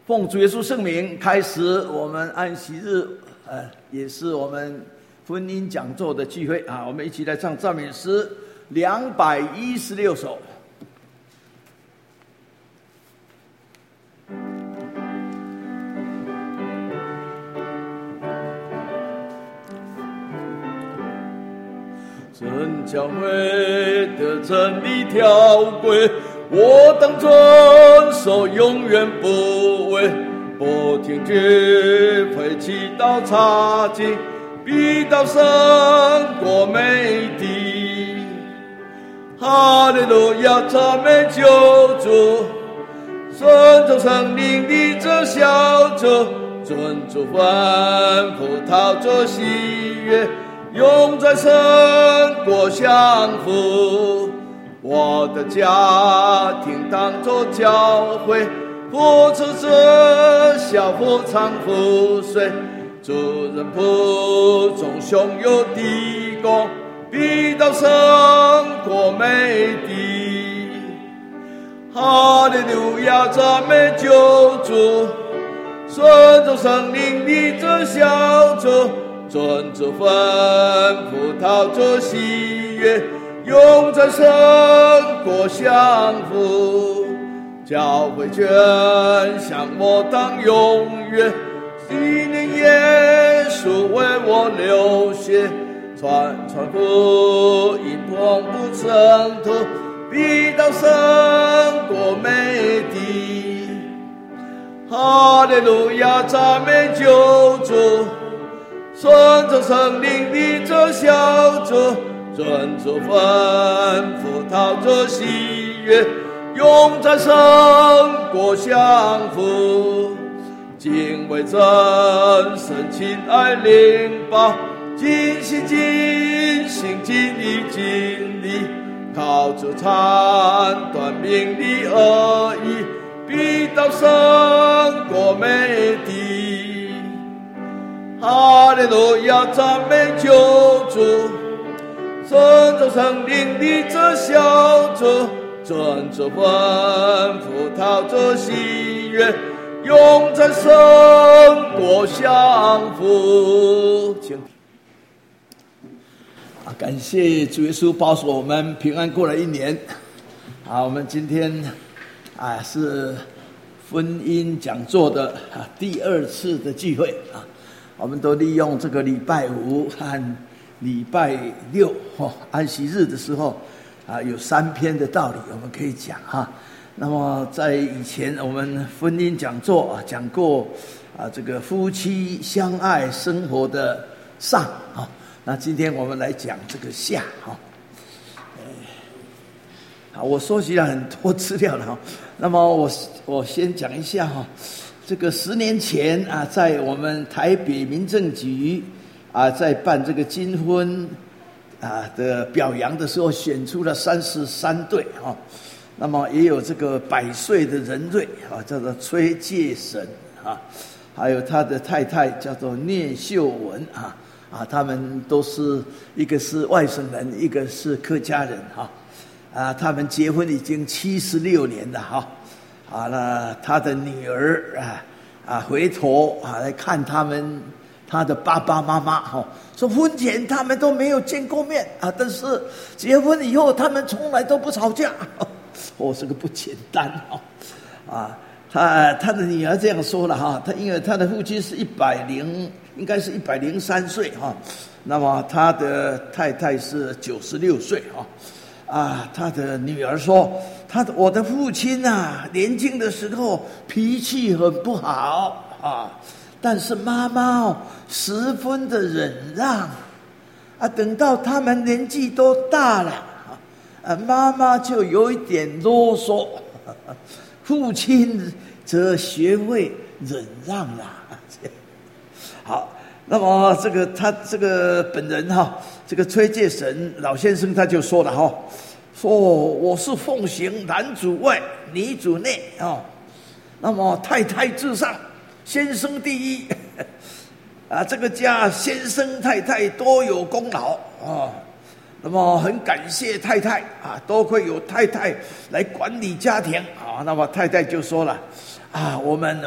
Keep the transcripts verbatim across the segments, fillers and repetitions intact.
奉主耶稣圣名开始我们安息日，呃，也是我们婚姻讲座的聚会啊！我们一起来唱赞美诗两百一十六首。真教会的真理条规，我当遵守，永远不违。不听绝非祈祷差劲，必到胜过美地。哈利路亚，赞美救主，顺从圣灵的这小者，尊主吩咐，讨着喜悦，永在神国享福。我的家庭当作教会，扶持着小富长富水，主人仆从胸有地功，必到神国美地。哈利路亚，赞美救主，顺从圣灵的这小者，遵主吩咐，讨着喜悦，永在神国享福。教会全向我当永远，纪念耶稣为我流血，传传福音，同步征途，必到神国美地。哈利路亚，赞美救主，顺从圣灵的这小者，遵主吩咐，讨着喜悦，永在神国享福。敬畏真神，亲爱灵宝，尽心尽性尽意尽力，靠着斩断命的恶意，必到神国美地。哈利路亚，赞美救主，顺从圣灵的这小者，遵主吩咐，讨着喜悦，永在神国享福。请啊，感谢主耶稣保守我们平安过了一年。啊，我们今天啊是婚姻讲座的啊第二次的聚会啊，我们都利用这个礼拜五和礼拜六哦安息日的时候啊，有三篇的道理我们可以讲哈。那么在以前我们婚姻讲座啊讲过啊这个夫妻相爱生活的上啊，那今天我们来讲这个下哈。好，我收集了很多资料了哈。那么我我先讲一下哈，这个十年前啊，在我们台北民政局啊，在办这个金婚啊的表扬的时候，选出了三十三对哈。那么也有这个百岁的人瑞啊，叫做崔介神啊，还有他的太太叫做聂秀文啊啊，他们都是一个是外省人，一个是客家人哈啊，他们结婚已经七十六年了哈啊，那他的女儿啊啊回头啊来看他们。他的爸爸妈妈哈说，婚前他们都没有见过面啊，但是结婚以后他们从来都不吵架。哦，这个不简单哈啊！他他的女儿这样说了哈，他因为他的父亲是一百零，应该是一百零三岁哈，那么他的太太是九十六岁哈啊，他的女儿说，他的我的父亲啊，年轻的时候脾气很不好啊。但是妈妈哦，十分的忍让，啊，等到他们年纪都大了，啊，妈妈就有一点啰嗦，父亲则学会忍让了。好，那么这个他这个本人哈，这个崔介神老先生他就说了哈，说我是奉行男主外，女主内啊，那么太太至上。先生第一啊，这个家先生太太都有功劳啊，那么很感谢太太啊，多亏有太太来管理家庭啊。那么太太就说了啊，我们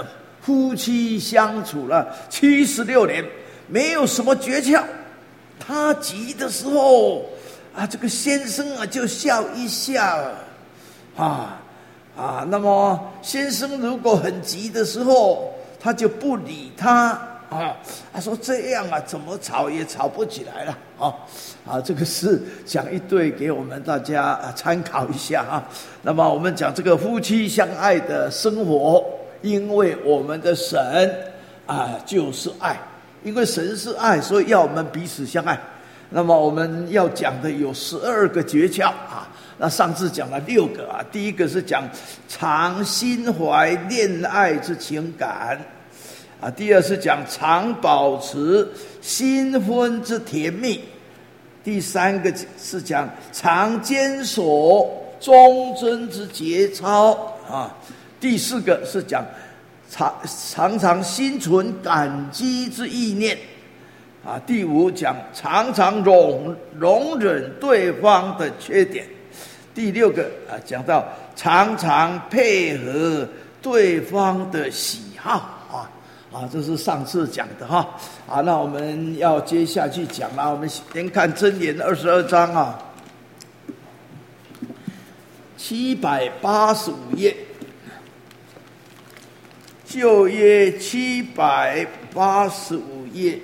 夫妻相处了七十六年，没有什么诀窍。他急的时候啊，这个先生啊就笑一笑啊啊，那么先生如果很急的时候，他就不理他啊。他说这样啊，怎么吵也吵不起来了啊啊！这个是讲一对给我们大家啊参考一下啊。那么我们讲这个夫妻相爱的生活，因为我们的神啊就是爱，因为神是爱，所以要我们彼此相爱。那么我们要讲的有十二个诀窍啊，那上次讲了六个啊。第一个是讲常心怀恋爱之情感啊，第二是讲常保持新婚之甜蜜，第三个是讲常坚守忠贞之节操啊，第四个是讲常常常心存感激之意念啊，第五讲常常容容忍对方的缺点，第六个啊讲到常常配合对方的喜好啊啊，这是上次讲的哈啊。那我们要接下去讲了，我们先看箴言二十二章啊，七百八十五页，旧约七百八十五页。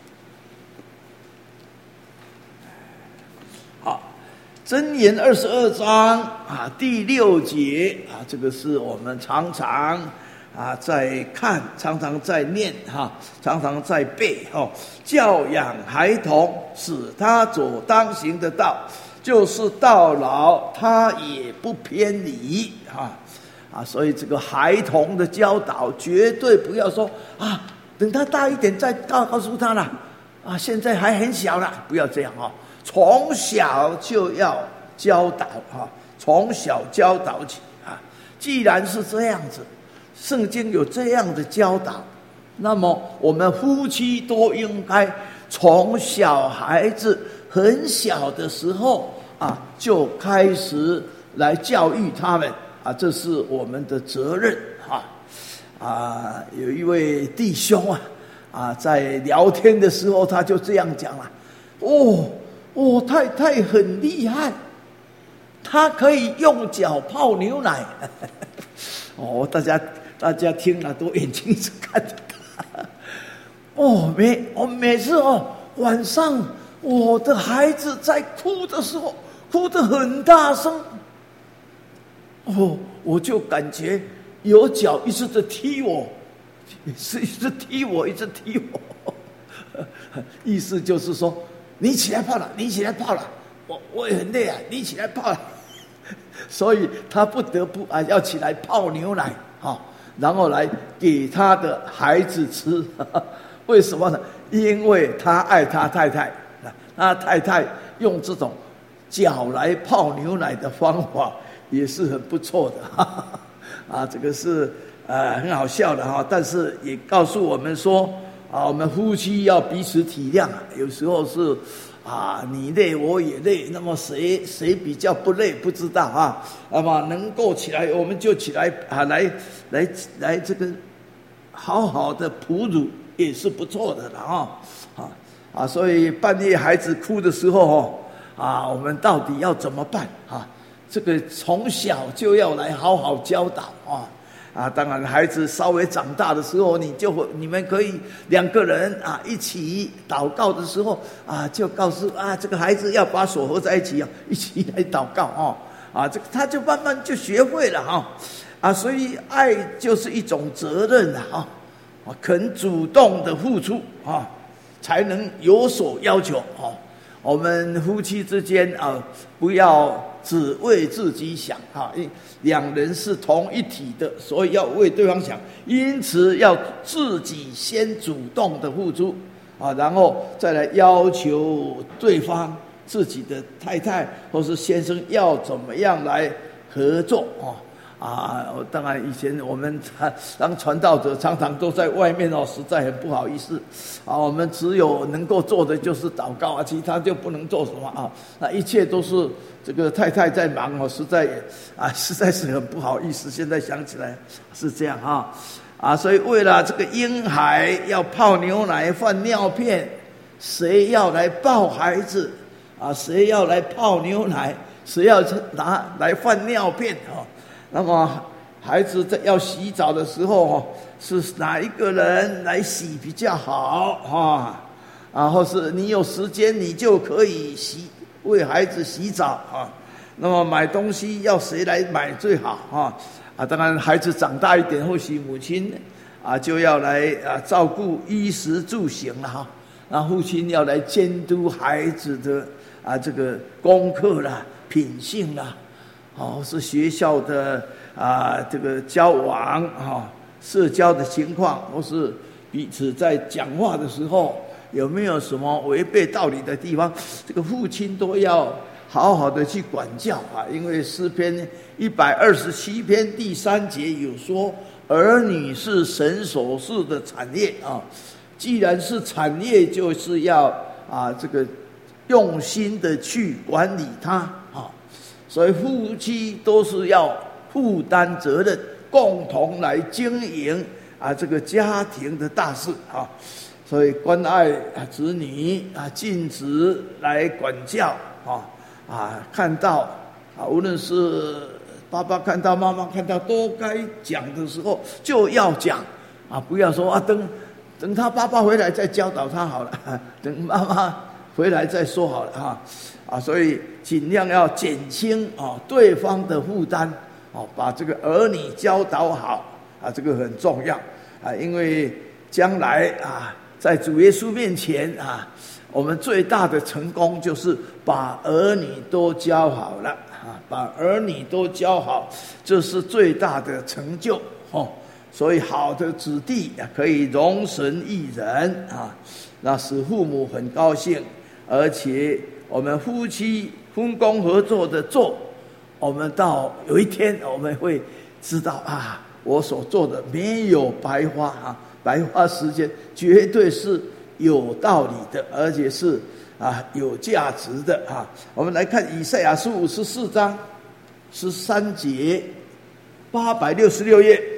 箴言二十二章啊，第六节啊，这个是我们常常啊在看，常常在念哈，常常在背哦。教养孩童，使他走当行的道，就是到老他也不偏离哈啊。所以这个孩童的教导，绝对不要说啊，等他大一点再告告诉他了啊，现在还很小了，不要这样哦。从小就要教导哈，从小教导起啊。既然是这样子，圣经有这样的教导，那么我们夫妻都应该从小孩子很小的时候啊，就开始来教育他们啊，这是我们的责任哈啊。有一位弟兄啊啊，在聊天的时候他就这样讲了，哦。我、哦、太太很厉害，她可以用脚泡牛奶。哦，大家大家听了都眼睛是看着他。哦，每我每次哦晚上我的孩子在哭的时候，哭得很大声，哦，我就感觉有脚一直在踢我，是一直踢我，一直踢我。意思就是说。你起来泡了，你起来泡了，我我也很累啊，你起来泡了，所以他不得不啊要起来泡牛奶啊，然后来给他的孩子吃。为什么呢？因为他爱他太太，他太太用这种脚来泡牛奶的方法也是很不错的啊，这个是呃很好笑的哈，但是也告诉我们说。啊，我们夫妻要彼此体谅啊，有时候是啊，你累我也累，那么谁谁比较不累不知道啊。那么能够起来，我们就起来啊，来来来这个好好的哺乳也是不错的了啊啊啊！所以半夜孩子哭的时候哦啊，我们到底要怎么办啊？这个从小就要来好好教导啊。啊，当然，孩子稍微长大的时候，你就会，你们可以两个人啊一起祷告的时候啊，就告诉啊这个孩子要把手合在一起啊，一起来祷告啊啊，这个他就慢慢就学会了哈啊，所以爱就是一种责任啊啊，肯主动的付出啊，才能有所要求啊。我们夫妻之间啊，不要只为自己想啊，两人是同一体的，所以要为对方想，因此要自己先主动的付出啊，然后再来要求对方自己的太太或是先生要怎么样来合作啊。啊，当然以前我们当传道者常常都在外面哦，实在很不好意思啊。我们只有能够做的就是祷告啊，其他就不能做什么啊。那一切都是这个太太在忙哦，实在啊，实在是很不好意思。现在想起来是这样啊啊，所以为了这个婴孩要泡牛奶换尿片，谁要来抱孩子啊？谁要来泡牛奶？谁要拿来换尿片啊？那么孩子在要洗澡的时候，是哪一个人来洗比较好啊？啊，或是你有时间你就可以洗为孩子洗澡啊。那么买东西要谁来买最好啊？啊，当然孩子长大一点，或许母亲啊就要来啊照顾衣食住行了哈。那父亲要来监督孩子的啊这个功课啦、品性啦，哦，是学校的啊这个交往啊、社交的情况，或是彼此在讲话的时候有没有什么违背道理的地方，这个父亲都要好好的去管教啊。因为诗篇一百二十七篇第三节有说，儿女是神所赐的产业啊。既然是产业，就是要啊这个用心的去管理它啊。所以夫妻都是要负担责任，共同来经营啊这个家庭的大事啊。所以关爱啊子女啊，尽职来管教啊啊，看到啊，无论是爸爸看到、妈妈看到，都该讲的时候就要讲啊，不要说啊等等他爸爸回来再教导他好了，等妈妈回来再说好了哈啊，所以尽量要减轻啊对方的负担啊，把这个儿女教导好啊，这个很重要啊，因为将来啊。在主耶稣面前啊，我们最大的成功就是把儿女都教好了啊，把儿女都教好，这是最大的成就哦。所以好的子弟可以容神益人啊，那使父母很高兴，而且我们夫妻分工合作的做，我们到有一天我们会知道啊，我所做的没有白花啊。白花时间绝对是有道理的，而且是啊有价值的啊。我们来看以赛亚书五十四章十三节，八百六十六页。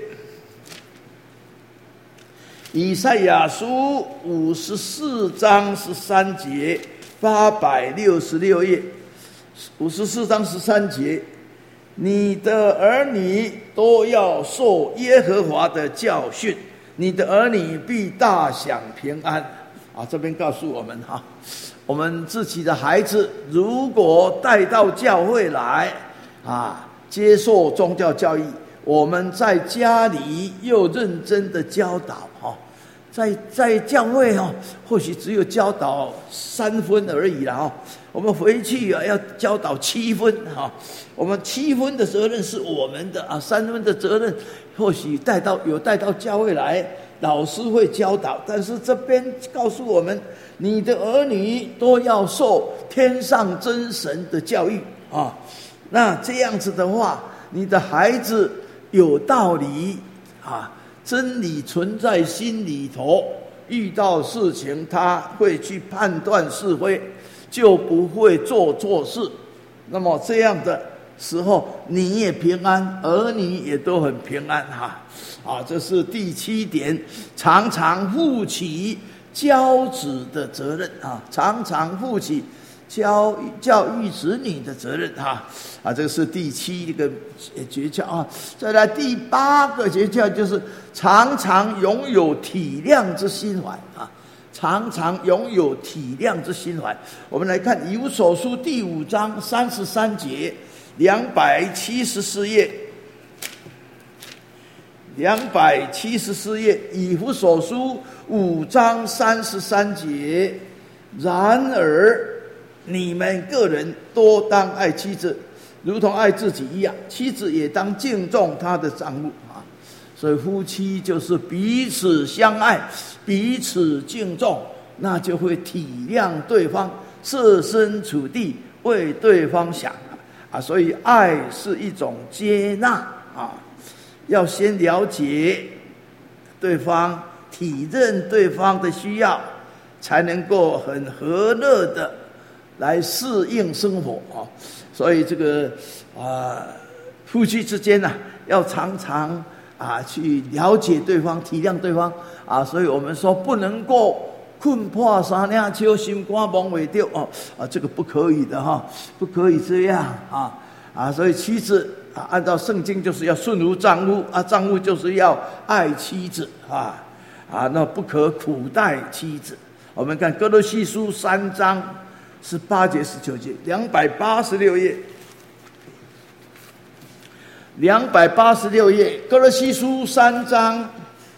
以赛亚书五十四章十三节，八百六十六页。五十四章十三节，你的儿女都要受耶和华的教训。你的儿女必大享平安啊！这边告诉我们哈，我们自己的孩子如果带到教会来啊，接受宗教教育，我们在家里又认真的教导哈，在在教会哈，或许只有教导三分而已啦哈，我们回去啊要教导七分哈，我们七分的责任是我们的啊，三分的责任。或许带到有带到教会来，老师会教导，但是这边告诉我们，你的儿女都要受天上真神的教育啊。那这样子的话，你的孩子有道理啊，真理存在心里头，遇到事情他会去判断是非，就不会做错事。那么这样的时候你也平安，儿女也都很平安哈啊，这是第七点，常常负起教子的责任啊，常常负起教育教育子女的责任哈啊，这个是第七个诀窍啊。再来第八个诀窍就是常常拥有体谅之心怀啊，常常拥有体谅之心怀。我们来看以弗所书第五章三十三节。两百七十四页，两百七十四页，以弗所书五章三十三节。然而，你们个人都当爱妻子，如同爱自己一样；妻子也当敬重她的丈夫啊。所以夫妻就是彼此相爱，彼此敬重，那就会体谅对方，设身处地为对方想。啊，所以爱是一种接纳啊，要先了解对方，体认对方的需要，才能够很和乐的来适应生活啊。所以这个啊，夫妻之间呢、啊，要常常啊去了解对方，体谅对方啊。所以我们说不能够困破三领秋，心肝忘未掉哦啊，这个不可以的哈，不可以这样啊啊！所以妻子啊，按照圣经就是要顺服丈夫啊，丈夫就是要爱妻子啊啊，那不可苦待妻子。我们看哥罗西书三章十八节、十九节，两百八十六页，两百八十六页，哥罗西书三章。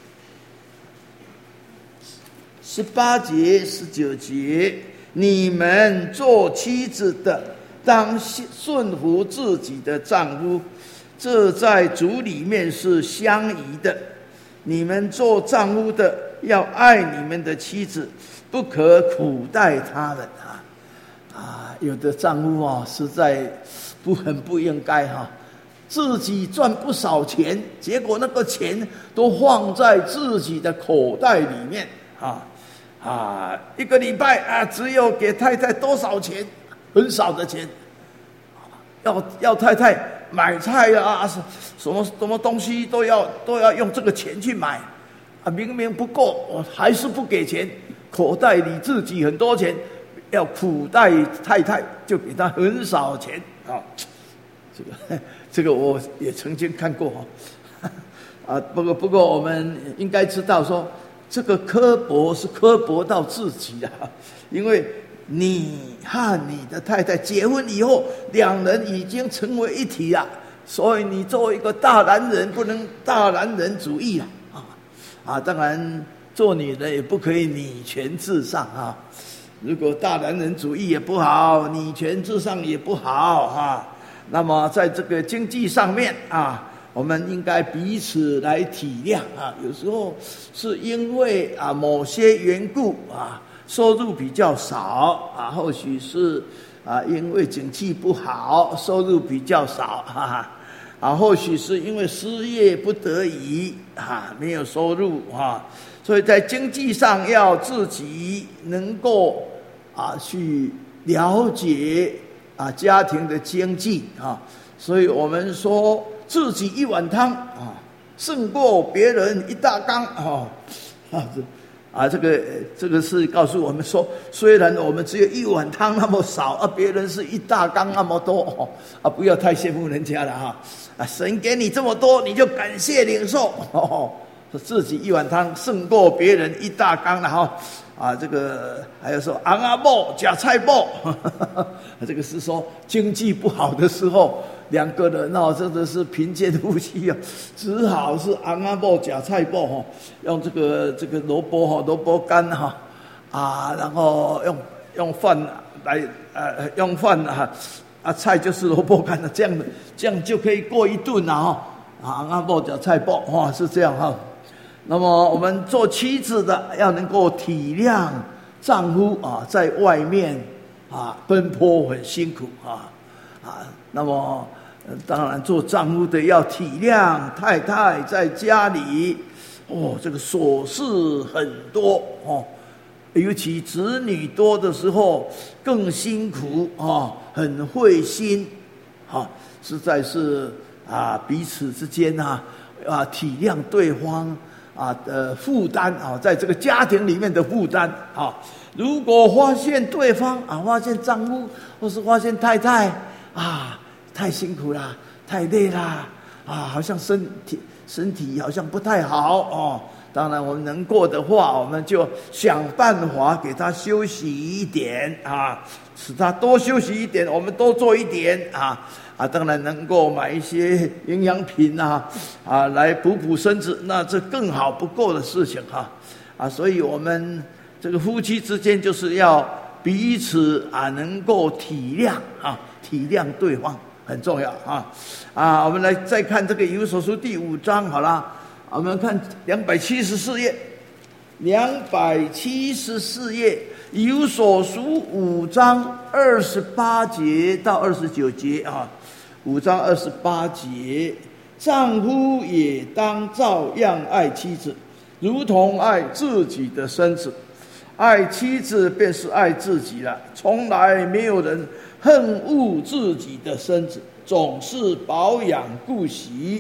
十八节、十九节，你们做妻子的，当顺服自己的丈夫，这在主里面是相宜的。你们做丈夫的，要爱你们的妻子，不可苦待他们啊！啊，有的丈夫啊，实在不很不应该哈、啊，自己赚不少钱，结果那个钱都放在自己的口袋里面啊。啊，一个礼拜啊，只有给太太多少钱？很少的钱。要要太太买菜啊，什么什么东西都要都要用这个钱去买，啊，明明不够，我还是不给钱，口袋里自己很多钱，要苦待太太，就给她很少钱啊。这个这个我也曾经看过哈，啊，不过不过我们应该知道说。这个刻薄是刻薄到自己啊，因为你和你的太太结婚以后，两人已经成为一体了，所以你作为一个大男人，不能大男人主义啊啊啊！当然，做女人也不可以女权至上啊。如果大男人主义也不好，女权至上也不好啊。那么在这个经济上面啊。我们应该彼此来体谅啊，有时候是因为啊某些缘故啊，收入比较少啊，或许是啊因为景气不好，收入比较少哈哈，啊或许是因为失业不得已啊没有收入啊，所以在经济上要自己能够啊去了解啊家庭的经济啊，所以我们说。自己一碗汤啊，胜过别人一大缸啊！啊，啊，这个这个是告诉我们说，虽然我们只有一碗汤那么少啊，别人是一大缸那么多哦，啊，不要太羡慕人家了哈！啊，神给你这么多，你就感谢领受哦。自己一碗汤胜过别人一大缸了哈！啊，这个还有说昂阿某假菜某，这个是说经济不好的时候。两个人哦，真的是贫贱夫妻啊，只好是昂阿某假菜脯哈，用这个这个萝卜哈，萝卜干哈啊，然后用用饭来呃用饭啊啊菜就是萝卜干的，这样的这样就可以过一顿了哈啊，昂阿某假菜脯哈是这样哈。那么我们做妻子的要能够体谅丈夫啊，在外面啊奔波很辛苦啊啊，那么。当然，做丈夫的要体谅太太在家里，哦，这个琐事很多哦，尤其子女多的时候更辛苦哦，很费心，啊，实在是啊，彼此之间啊啊体谅对方啊的负担啊，在这个家庭里面的负担啊，如果发现对方啊，发现丈夫或是发现太太啊。太辛苦啦，太累啦，啊，好像身体身体好像不太好哦。当然，我们能过的话，我们就想办法给他休息一点啊，使他多休息一点，我们多做一点啊啊！当然能够买一些营养品啊啊，来补补身子，那这更好不过的事情哈啊！所以我们这个夫妻之间就是要彼此啊，能够体谅啊，体谅对方。很重要啊！啊，我们来再看这个以弗所书第五章，好了，我们看两百七十四页，两百七十四页，以弗所书五章二十八节到二十九节啊，五章二十八节，丈夫也当照样爱妻子，如同爱自己的身子，爱妻子便是爱自己了，从来没有人恨恶自己的身子，总是保养顾惜，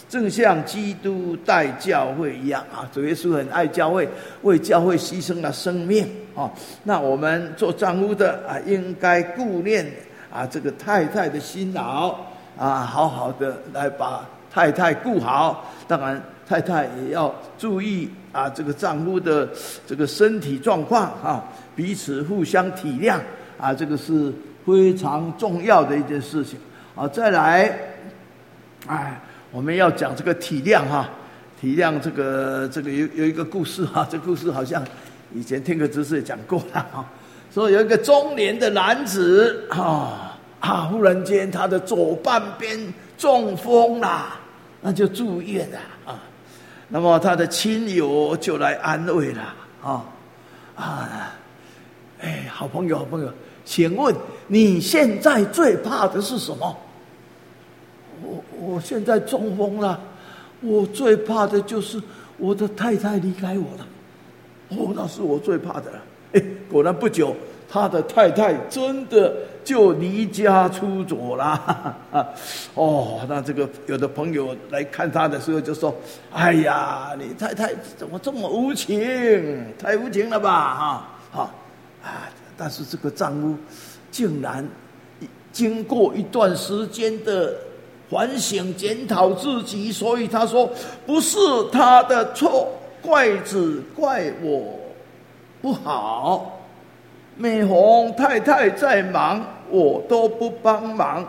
正像基督待教会一样啊，主耶稣很爱教会，为教会牺牲了生命啊。那我们做丈夫的啊，应该顾念啊这个太太的辛劳啊，好好的来把太太顾好。当然，太太也要注意啊这个丈夫的这个身体状况啊，彼此互相体谅啊，这个是非常重要的一件事情啊。再来，哎。我们要讲这个体谅哈，体谅这个这个有有一个故事哈，这个故事好像以前听个知识也讲过了哈。说有一个中年的男子啊啊，忽然间他的左半边中风啦，那就住院了啊。那么他的亲友就来安慰了啊啊，哎，好朋友好朋友，请问你现在最怕的是什么？我我现在中风了，我最怕的就是我的太太离开我了。哦，那是我最怕的了。哎，果然不久，他的太太真的就离家出走了。哦，那这个有的朋友来看他的时候就说：“哎呀，你太太怎么这么无情？太无情了吧？”哈，哈啊！但是这个丈夫竟然经过一段时间的反省检讨自己，所以他说不是他的错，怪只怪我不好。每逢太太在忙，我都不帮忙。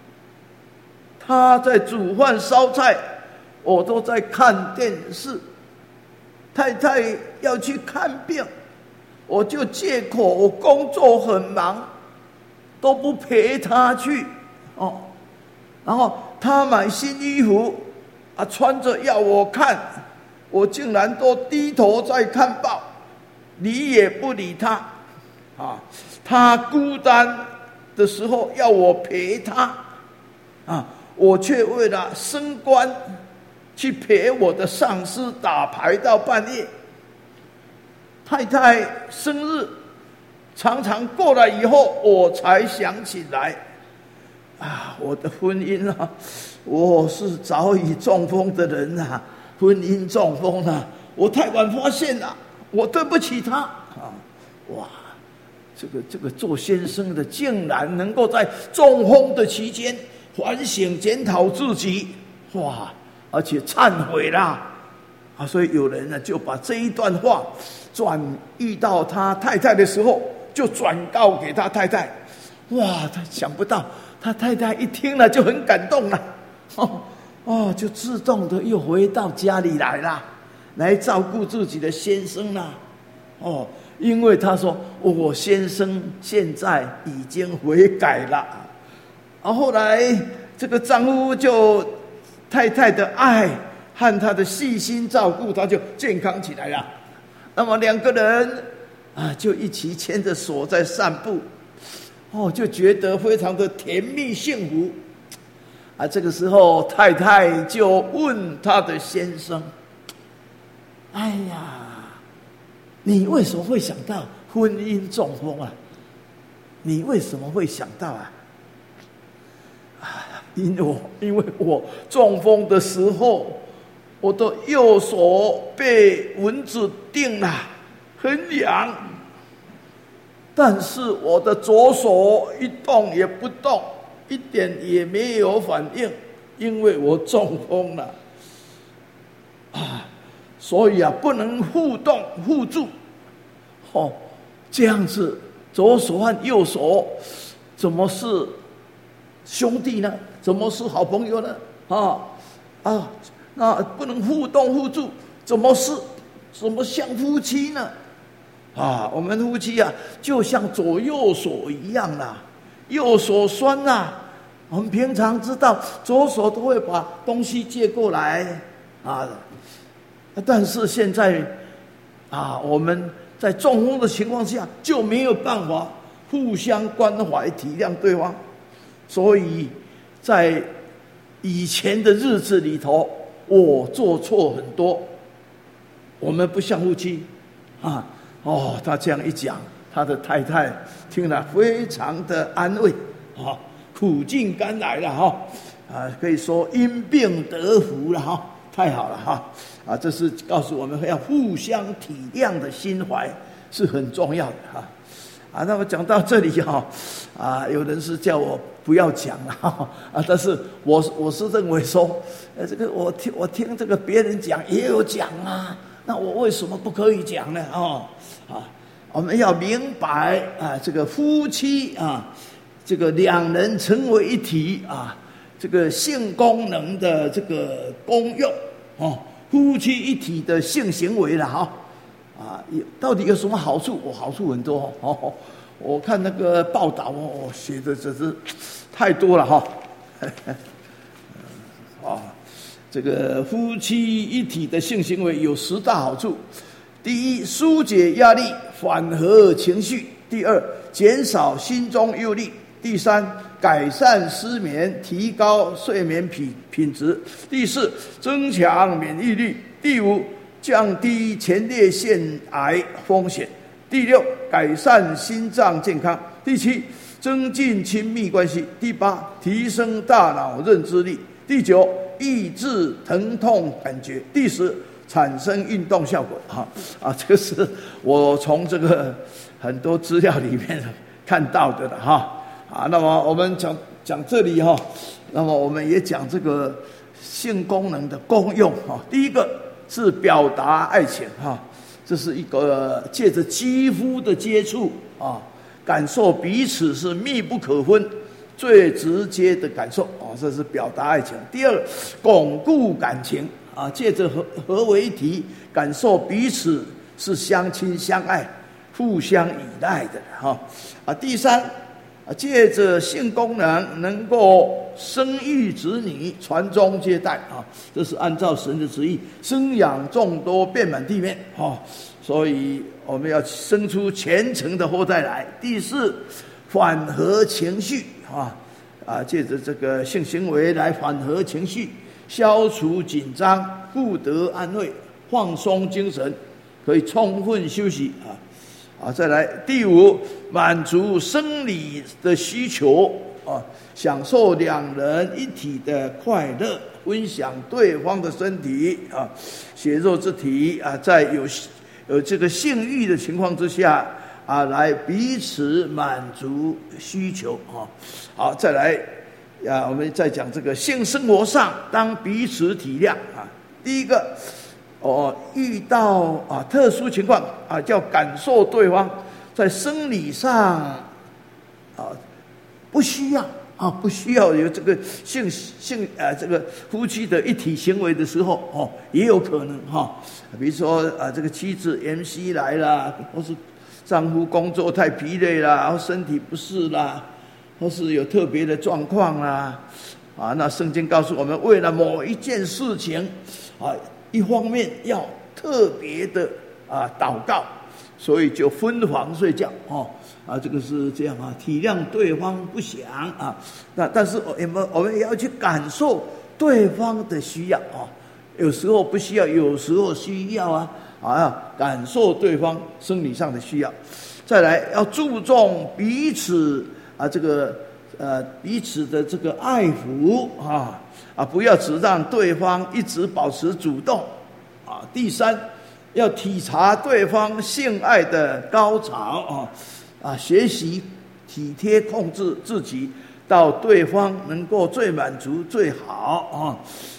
他在煮饭烧菜，我都在看电视。太太要去看病，我就借口我工作很忙，都不陪她去哦。然后他买新衣服啊，穿着要我看，我竟然都低头在看报，理也不理他啊。他孤单的时候要我陪他啊，我却为了升官去陪我的上司打牌到半夜。太太生日常常过了以后，我才想起来啊，我的婚姻啊，我是早已中风的人啊，婚姻中风了、啊，我太晚发现了，我对不起他啊！哇，这个这个做先生的竟然能够在中风的期间反省检讨自己，哇，而且忏悔啦啊！所以有人呢就把这一段话转遇到他太太的时候，就转告给他太太，哇，他想不到。他太太一听了就很感动了，哦哦，就自动的又回到家里来了，来照顾自己的先生了。哦，因为他说、哦、我先生现在已经悔改了。啊，后来这个丈夫就太太的爱和他的细心照顾，他就健康起来了。那么两个人啊，就一起牵着手在散步。哦，就觉得非常的甜蜜幸福啊！这个时候，太太就问他的先生：“哎呀，你为什么会想到婚姻中风啊？你为什么会想到啊？”啊，因为我因为我中风的时候，我的右手被蚊子叮了，很痒。但是我的左手一动也不动，一点也没有反应，因为我中风了啊，所以啊不能互动互助。哦，这样子左手和右手怎么是兄弟呢？怎么是好朋友呢？啊啊，那不能互动互助，怎么是怎么像夫妻呢？啊，我们夫妻啊，就像左右手一样啦，右手酸呐、啊。我们平常知道左手都会把东西借过来啊，但是现在啊，我们在中风的情况下就没有办法互相关怀体谅对方，所以在以前的日子里头，我做错很多，我们不像夫妻啊。哦，他这样一讲，他的太太听了非常的安慰啊，苦尽甘来了哈、哦。 啊，可以说因病得福了哈，太好了哈！啊，这是告诉我们要互相体谅的心怀是很重要的哈。啊，那么讲到这里哈，啊，有人是叫我不要讲了哈，啊，但是我我是认为说，呃，这个我听我听这个别人讲也有讲啊，那我为什么不可以讲呢？哦，啊，我们要明白啊，这个夫妻啊，这个两人成为一体啊，这个性功能的这个功用哦，夫妻一体的性行为了哈。啊，到底有什么好处？哦，好处很多哦。我看那个报道哦，写的真是太多了哈。啊，这个夫妻一体的性行为有十大好处：第一，疏解压力，缓和情绪；第二，减少心中忧虑；第三，改善失眠，提高睡眠品品质；第四，增强免疫力；第五，降低前列腺癌风险；第六，改善心脏健康；第七，增进亲密关系；第八，提升大脑认知力；第九，抑制疼痛感觉；第十，产生运动效果。哈啊，这个是我从这个很多资料里面看到的了哈啊。那么我们讲讲这里哈，那么我们也讲这个性功能的功用哈。第一个是表达爱情哈，这是一个借着肌肤的接触啊，感受彼此是密不可分，最直接的感受啊，这是表达爱情。第二，巩固感情啊，借着合合为一体，感受彼此是相亲相爱、互相依赖的哈啊。第三，啊，借着性功能能够生育子女，传宗接代啊，这是按照神的旨意，生养众多，遍满地面啊，所以我们要生出虔诚的后代来。第四，缓和情绪啊啊，借着这个性行为来缓和情绪，消除紧张，获得安慰，放松精神，可以充分休息啊。啊，再来第五，满足生理的需求啊，享受两人一体的快乐，分享对方的身体啊，血肉之体啊，在有有这个性欲的情况之下啊，来彼此满足需求啊。好，再来啊，我们再讲这个性生活上，当彼此体谅啊。第一个。哦，遇到啊特殊情况啊，叫感受对方在生理上啊不需要啊不需要有这个性性啊这个夫妻的一体行为的时候哦，也有可能哈、哦，比如说啊这个妻子 M C 来啦，或是丈夫工作太疲累啦，或身体不适啦，或是有特别的状况啦啊，那圣经告诉我们，为了某一件事情啊。一方面要特别的啊祷告，所以就分房睡觉哦啊，这个是这样啊，体谅对方不详啊。那但是我们我们也要去感受对方的需要啊，有时候不需要，有时候需要啊啊，感受对方生理上的需要。再来要注重彼此啊这个呃彼此的这个爱抚啊。啊，不要只让对方一直保持主动，啊。第三，要体察对方性爱的高潮啊，啊，学习体贴控制自己，到对方能够最满足最好啊。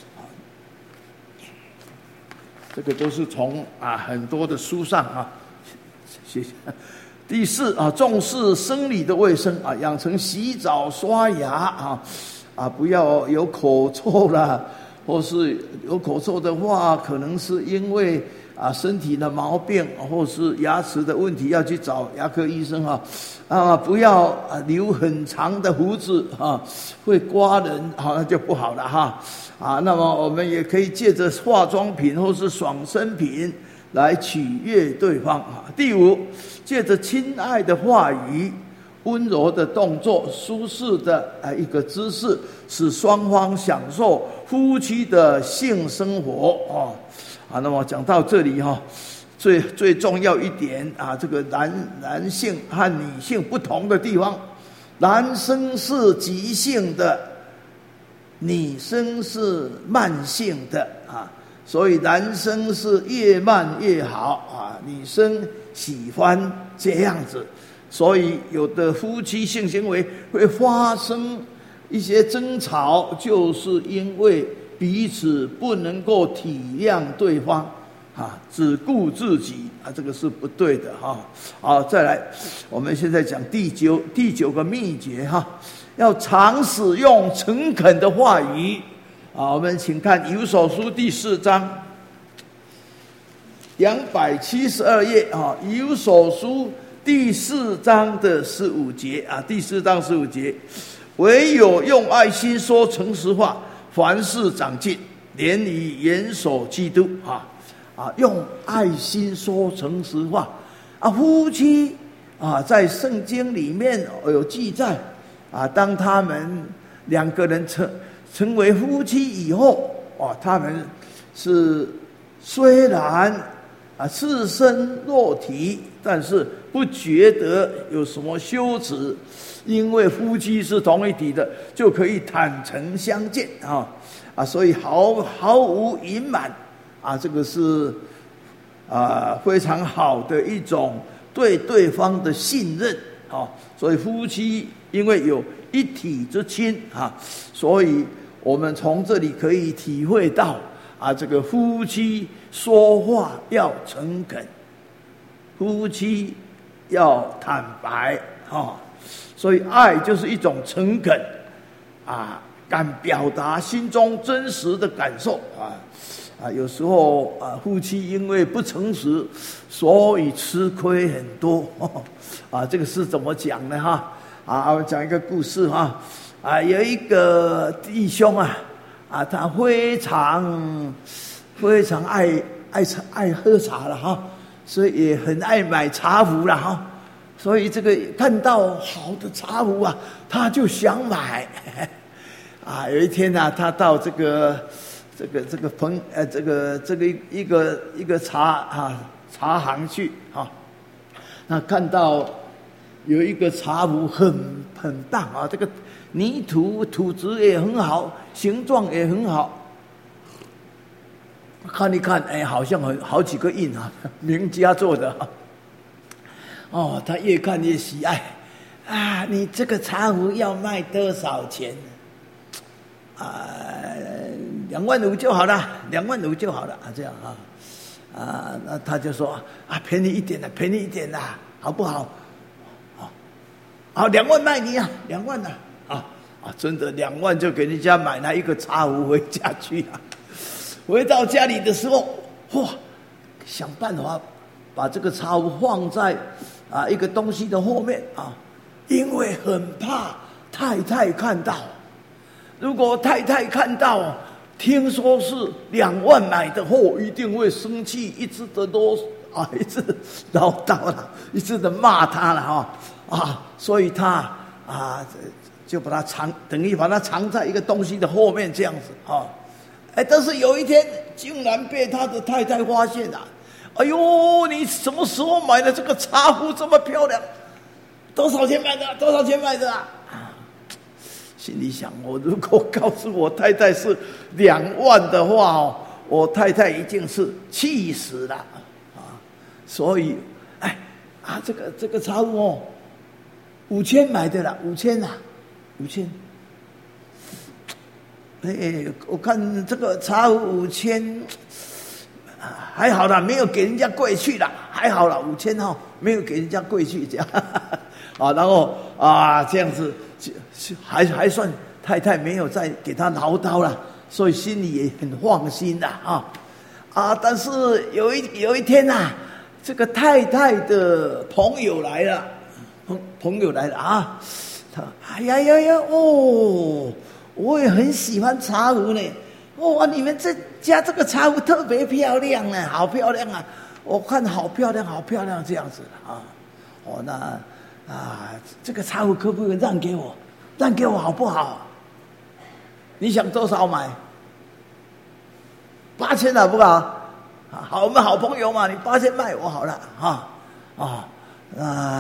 这个都是从啊很多的书上啊，谢谢。第四啊，重视生理的卫生啊，养成洗澡刷牙啊。啊，不要有口臭啦，或是有口臭的话，可能是因为啊身体的毛病，或是牙齿的问题，要去找牙科医生哈。啊，不要啊留很长的胡子哈，会刮人，好那就不好了哈。啊，那么我们也可以借着化妆品或是爽身品来取悦对方啊。第五，借着亲爱的话语。温柔的动作，舒适的啊一个姿势，使双方享受夫妻的性生活啊啊。那么讲到这里哈、哦，最最重要一点啊，这个男男性和女性不同的地方，男生是急性的女生是慢性的啊，所以男生是越慢越好啊，女生喜欢这样子，所以有的夫妻性行为会发生一些争吵，就是因为彼此不能够体谅对方啊，只顾自己啊，这个是不对的哈。好，再来，我们现在讲第九第九个秘诀哈，要常使用诚恳的话语啊。我们请看《以弗所书》第四章两百七十二页啊，《以弗所书》第四章的十五节啊，第四章十五节，唯有用爱心说诚实话，凡事长进，连以严守基督啊啊，用爱心说诚实话啊。夫妻啊，在圣经里面有记载啊，当他们两个人成成为夫妻以后啊，他们是虽然啊赤身肉体，但是不觉得有什么羞耻，因为夫妻是同一体的，就可以坦诚相见啊啊，所以毫毫无隐瞒啊，这个是啊非常好的一种对对方的信任啊。所以夫妻因为有一体之亲啊，所以我们从这里可以体会到啊，这个夫妻说话要诚恳，夫妻要坦白啊，所以爱就是一种诚恳啊，敢表达心中真实的感受啊啊，有时候啊，夫妻因为不诚实，所以吃亏很多啊。这个是怎么讲呢？哈啊，我讲一个故事哈啊，有一个弟兄啊啊，他非常非常爱爱茶爱喝茶了哈，所以也很爱买茶壶了哈。所以这个看到好的茶壶啊，他就想买啊。有一天啊，他到这个。这个这个朋呃这个这个一个一个茶啊茶行去啊，那看到有一个茶壶很很棒啊，这个泥土土质也很好，形状也很好，看一看哎，好像很好几个印啊，名家做的啊。哦，他越看越喜爱啊！你这个茶壶要卖多少钱？啊，两万五就好了，两万五就好了啊，这样啊，啊，那他就说啊，便宜一点的，便宜一点的，好不好？好，好，两万卖你啊，两万啊，啊啊，真的两万就给人家买了一个茶壶回家去啊。回到家里的时候，哇，想办法把这个茶壶放在啊一个东西的后面啊，因为很怕太太看到。如果太太看到，听说是两万买的货，一定会生气，一直的啰啊，一直唠叨了，一直的骂他了哈啊，所以他啊就把它藏，等于把它藏在一个东西的后面这样子啊。哎，但是有一天竟然被他的太太发现了，哎呦，你什么时候买的这个茶壶这么漂亮？多少钱买的？多少钱买的啊？心里想，我如果告诉我太太是两万的话哦，我太太一定是气死了啊！所以，哎啊，这个这个茶壶哦，五千买的啦，五千啊，五千。哎，我看这个茶壶五千，还好啦，没有给人家贵去啦，还好啦，五千哈，没有给人家贵去这样啊，然后啊这样子。还还算太太没有再给他唠叨了，所以心里也很放心的啊啊！但是有一有一天呐、啊，这个太太的朋友来了，朋朋友来了啊，他哎呀呀呀哦，我也很喜欢茶壶呢，哇、哦，你们这家这个茶壶特别漂亮呢，好漂亮啊！我看好漂亮，好漂亮这样子啊，哦那。啊，这个茶壶可不可以让给我？让给我好不好？你想多少买？八千好不好？好，我们好朋友嘛，你八千卖我好了，哈啊啊！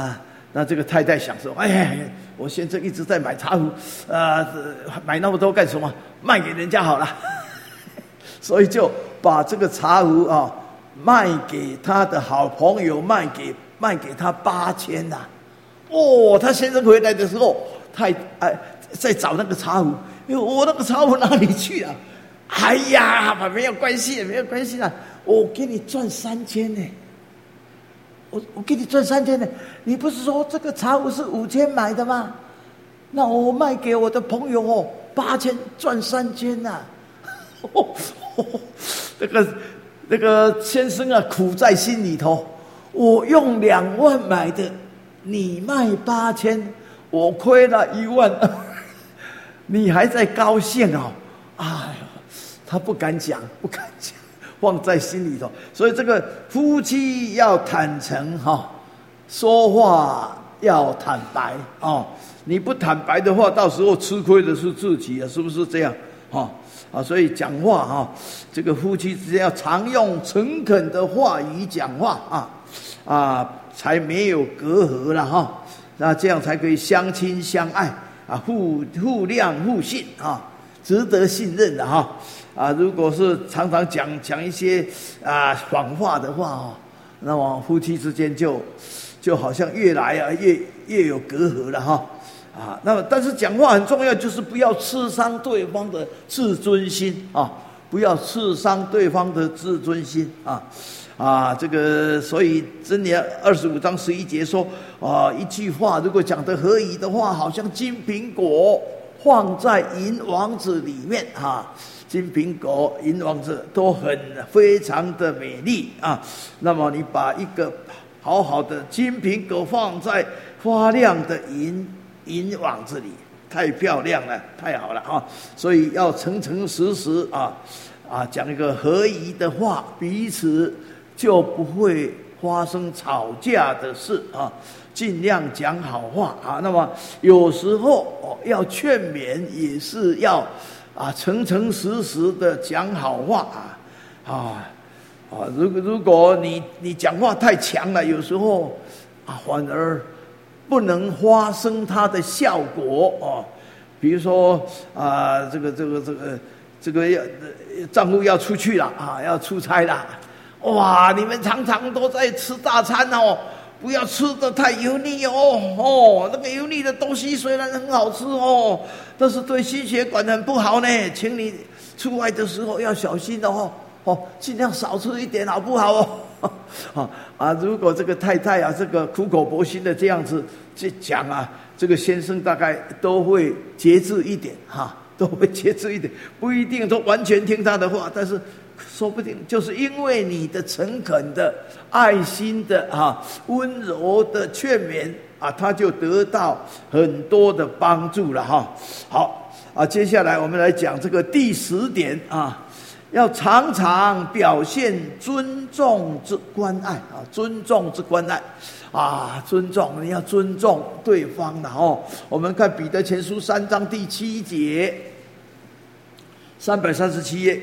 那这个太太想说，哎，我先生一直在买茶壶，呃，买那么多干什么？卖给人家好了。所以就把这个茶壶啊卖给他的好朋友，卖给卖给他八千呐。哦，他先生回来的时候，太哎在找那个茶壶，因为我那个茶壶哪里去了？哎呀，没有关系，没有关系啦，我给你赚三千呢。我我给你赚三千呢，你不是说这个茶壶是五千买的吗？那我卖给我的朋友哦，八千赚三千呐。哦哦，那个那个先生啊，苦在心里头。我用两万买的，你卖八千，我亏了一万，你还在高兴哦？哎呀，他不敢讲，不敢讲，放在心里头。所以这个夫妻要坦诚哈、哦，说话要坦白哦。你不坦白的话，到时候吃亏的是自己啊，是不是这样？哈、哦、啊，所以讲话哈、哦，这个夫妻之间要常用诚恳的话语讲话啊啊，才没有隔阂了哈、哦。那这样才可以相亲相爱啊，互互谅互信啊，值得信任的哈啊。如果是常常讲讲一些啊谎话的话哦，那么夫妻之间就就好像越来啊越越有隔阂了哈。啊，那么但是讲话很重要，就是不要刺伤对方的自尊心啊，不要刺伤对方的自尊心啊啊，这个所以箴言二十五章十一节说啊，一句话如果讲得合宜的话，好像金苹果放在银网子里面啊，金苹果、银网子都很非常的美丽啊。那么你把一个好好的金苹果放在发亮的银银网子里，太漂亮了，太好了啊！所以要诚诚实实啊啊，讲一个合宜的话，彼此就不会发生吵架的事啊。尽量讲好话啊。那么有时候、哦、要劝勉，也是要啊诚诚实实的讲好话啊啊啊！如果如果你你讲话太强了，有时候啊反而不能发生它的效果哦。比如说啊，这个这个这个这个要丈夫要出去了啊，要出差了，哇！你们常常都在吃大餐哦，不要吃得太油腻哦哦，那个油腻的东西虽然很好吃哦，但是对心血管很不好呢，请你出外的时候要小心哦哦，尽量少吃一点好不好哦？啊啊！如果这个太太啊，这个苦口婆心的这样子去讲啊，这个先生大概都会节制一点哈、啊，都会节制一点，不一定都完全听他的话，但是说不定就是因为你的诚恳的、爱心的啊、温柔的劝勉啊，他就得到很多的帮助了哈。好啊，接下来我们来讲这个第十点啊。要常常表现尊重之关爱啊，尊重之关爱啊，尊重你要尊重对方的哦。我们看彼得前书三章第七节，三百三十七页，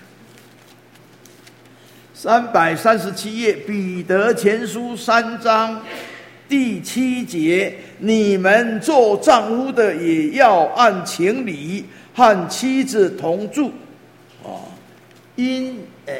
三百三十七页，彼得前书三章第七节，你们做丈夫的也要按情理和妻子同住啊。因诶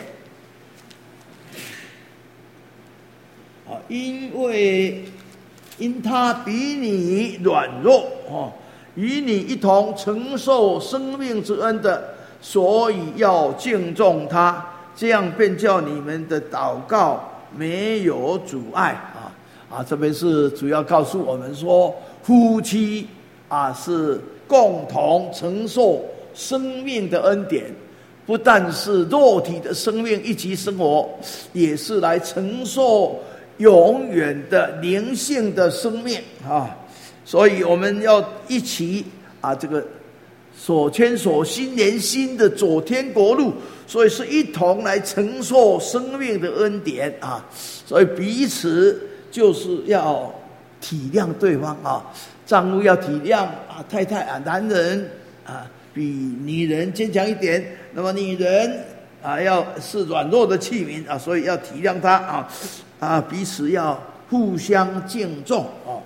啊，因为因他比你软弱哦，与你一同承受生命之恩的，所以要敬重他，这样便叫你们的祷告没有阻碍啊啊！这边是主要告诉我们说，夫妻啊是共同承受生命的恩典。不但是肉体的生命一起生活，也是来承受永远的灵性的生命啊！所以我们要一起啊，这个手牵手心连心的走天国路，所以是一同来承受生命的恩典啊！所以彼此就是要体谅对方啊，丈夫要体谅啊太太啊，男人啊比女人坚强一点，那么女人啊要是软弱的器皿啊，所以要体谅她啊啊，彼此要互相敬重啊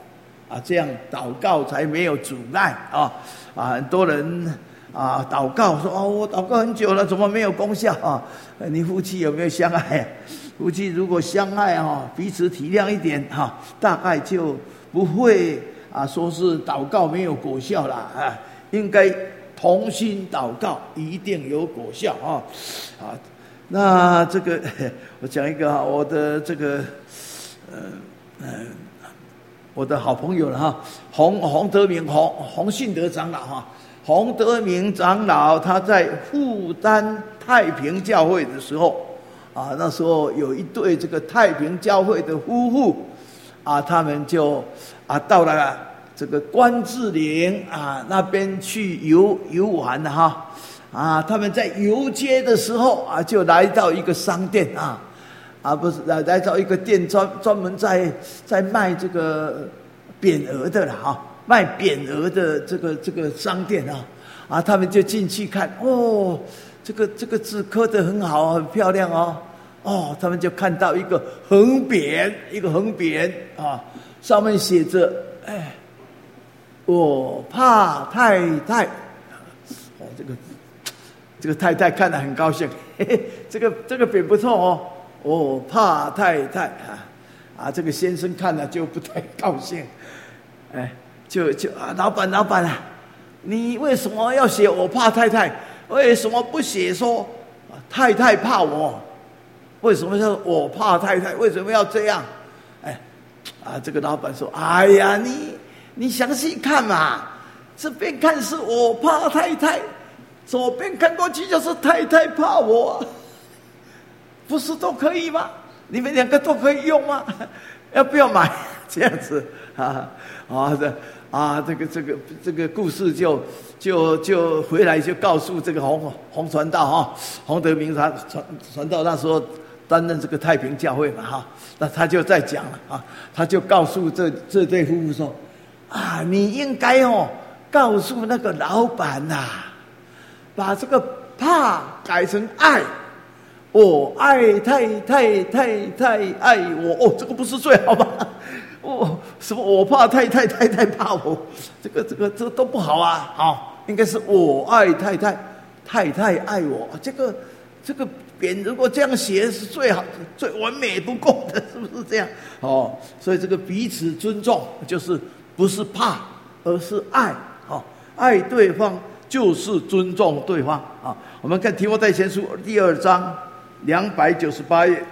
啊，这样祷告才没有阻碍啊啊！很多人啊祷告说哦，我祷告很久了，怎么没有功效啊？你夫妻有没有相爱啊？夫妻如果相爱啊，彼此体谅一点哈、啊，大概就不会啊说是祷告没有果效啦啊，应该同心祷告，一定有果效啊啊！那这个我讲一个哈，我的这个呃呃。我的好朋友了哈，洪洪德明洪洪信德长老哈，洪德明长老他在负担太平教会的时候啊，那时候有一对这个太平教会的夫妇啊，他们就啊到了这个关子岭啊那边去游游玩的哈啊，他们在游街的时候啊，就来到一个商店啊。啊，不是来来到一个店专专门在在卖这个匾额的了哈，卖匾额的这个这个商店啊，啊，他们就进去看，哦，这个这个字刻得很好，很漂亮哦，哦，他们就看到一个横匾，一个横匾啊，上面写着，哎，我怕太太，哦，这个这个太太看得很高兴，嘿嘿，这个这个匾不错哦。我怕太太啊啊！这个先生看了就不太高兴，哎，就就啊，老板老板啊，你为什么要写我怕太太？为什么不写说太太怕我？为什么要我怕太太？为什么要这样？哎，啊，这个老板说：“哎呀，你你详细看嘛，这边看是我怕太太，左边看过去就是太太怕我。”不是都可以吗？你们两个都可以用吗？要不要买？这样子啊啊的啊，这个这个这个故事就就就回来就告诉这个洪洪传道哈，洪德明传传传道那时候担任这个太平教会嘛哈，那他就在讲了啊，他就告诉这这对夫妇说啊，你应该哦告诉那个老板呐、啊，把这个怕改成爱。我爱太太太太爱我哦，这个不是最好吗？哦，什么我怕太太太太怕我，这个这个这个都不好啊！好、哦，应该是我爱太太太太爱我，这个这个匾如果这样写是最好最完美不过的，是不是这样？哦，所以这个彼此尊重就是不是怕，而是爱。哦，爱对方就是尊重对方啊、哦。我们看提摩太前书第二章。两百九十八页，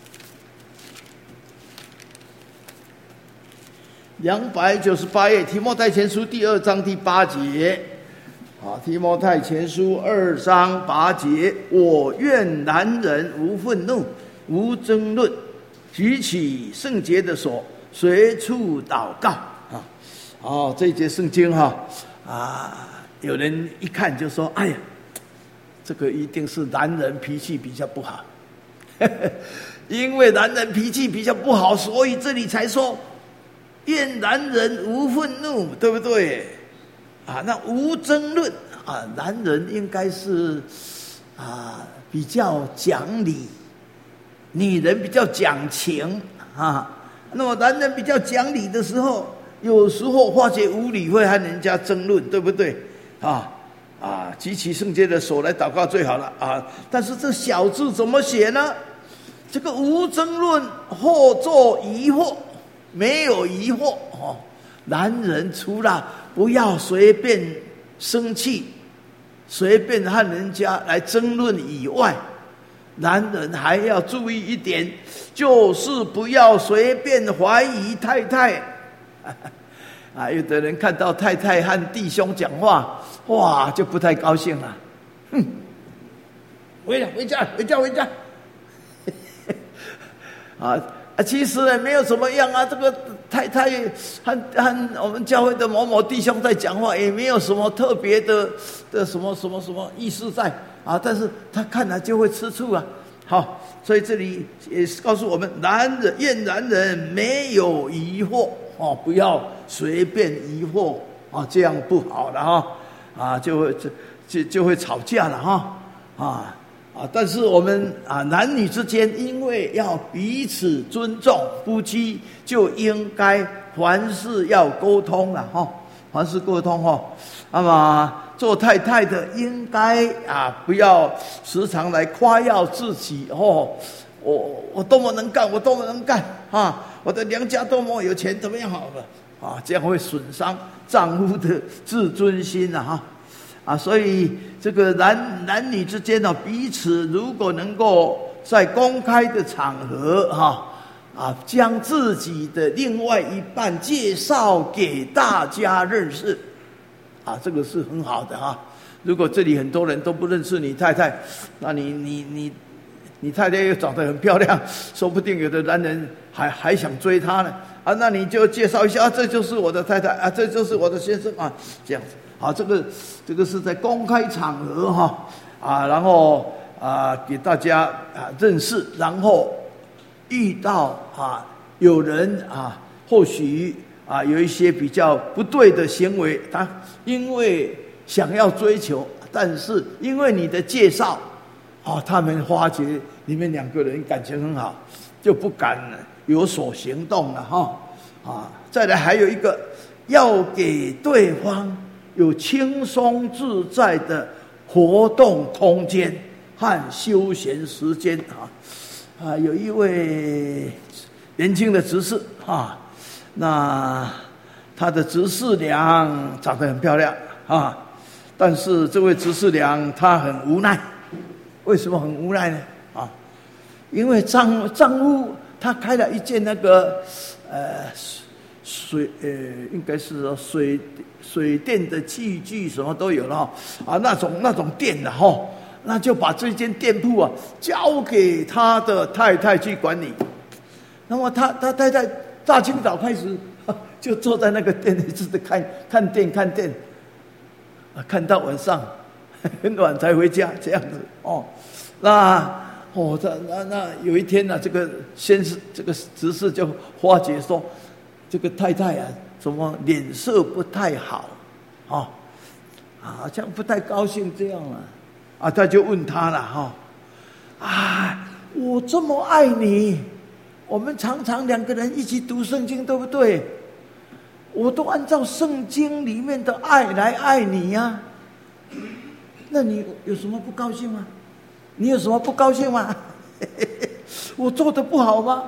两百九十八页，提摩太前书第二章第八节，啊，提摩太前书二章八节，我愿男人无愤怒，无争论，举起圣洁的手，随处祷告。啊，哦，这一节圣经哈啊，有人一看就说，哎呀。这个一定是男人脾气比较不好，因为男人脾气比较不好，所以这里才说愿男人无愤怒，对不对？啊，那无争论啊，男人应该是啊比较讲理，女人比较讲情啊。那么男人比较讲理的时候，有时候化解无理会和人家争论，对不对？啊。啊，举起圣洁的手来祷告最好了啊！但是这小字怎么写呢？这个无争论或作疑惑，没有疑惑哦。男人除了不要随便生气、随便和人家来争论以外，男人还要注意一点，就是不要随便怀疑太太。啊，有的人看到太太和弟兄讲话，哇，就不太高兴了。哼，回来，回家，回家，回家。啊啊，其实呢，没有什么样啊。这个太太和和我们教会的某某弟兄在讲话，也没有什么特别的的什么什么什么意思在啊。但是他看来就会吃醋啊。好，所以这里也是告诉我们，男人愿男人没有疑惑。哦，不要随便疑惑啊，这样不好了哈，啊，就会就就会吵架了哈，啊啊，但是我们啊，男女之间因为要彼此尊重，夫妻就应该凡事要沟通了哈，凡事沟通哈。那么做太太的应该啊，不要时常来夸耀自己哦，我我多么能干，我多么能干啊，我的娘家多么有钱，怎么样好了啊？这样会损伤丈夫的自尊心啊哈。啊，所以这个男男女之间呢，彼此如果能够在公开的场合哈，啊，将自己的另外一半介绍给大家认识，啊，这个是很好的哈。如果这里很多人都不认识你太太，那你你你你太太又长得很漂亮，说不定有的男人还还想追她呢。啊，那你就介绍一下，啊，这就是我的太太啊，这就是我的先生啊，这样子。好，这个这个是在公开场合哈啊，然后啊给大家啊认识，然后遇到啊有人啊或许啊有一些比较不对的行为，他因为想要追求，但是因为你的介绍，啊他们发觉你们两个人感情很好，就不敢有所行动了哈啊。再来还有一个，要给对方有轻松自在的活动空间和休闲时间啊！啊，有一位年轻的执事啊，那他的执事娘长得很漂亮啊，但是这位执事娘她很无奈，为什么很无奈呢？啊，因为丈丈夫他开了一间那个呃。水呃，应该是说水水电的器具什么都有了哈啊，那种那种店的哈，那就把这间店铺啊交给他的太太去管理。那么他他太太大清早开始就坐在那个店里，自己看看店看店，啊，看到晚上很晚才回家这样子哦。那哦，那那那有一天呢、啊，这个先是这个执事就发觉说，这个太太啊，怎么脸色不太好，啊，好像不太高兴这样啊，啊，他就问他了哈，啊，我这么爱你，我们常常两个人一起读圣经，对不对？我都按照圣经里面的爱来爱你呀、啊，那你有什么不高兴吗？你有什么不高兴吗？我做的不好吗？